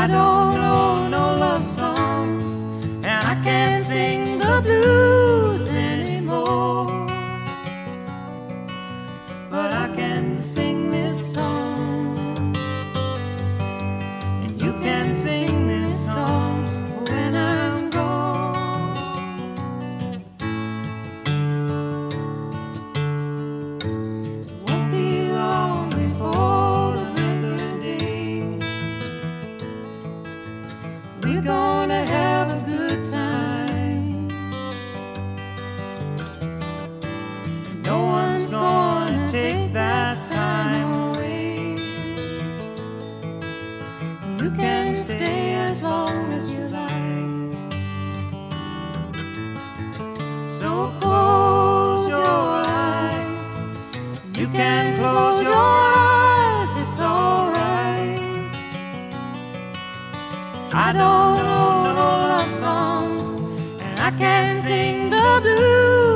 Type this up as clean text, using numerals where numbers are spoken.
don't know no love songs, and I can't sing the blues anymore. But I can sing this song, and you can sing this song when I'm gone. It won't be long before the record day. We're gonna have a good time. No one's gonna take that time away. You can stay as long as you like. So close your eyes. You can close your eyes, it's alright. I don't know no love songs, and I can't sing the blues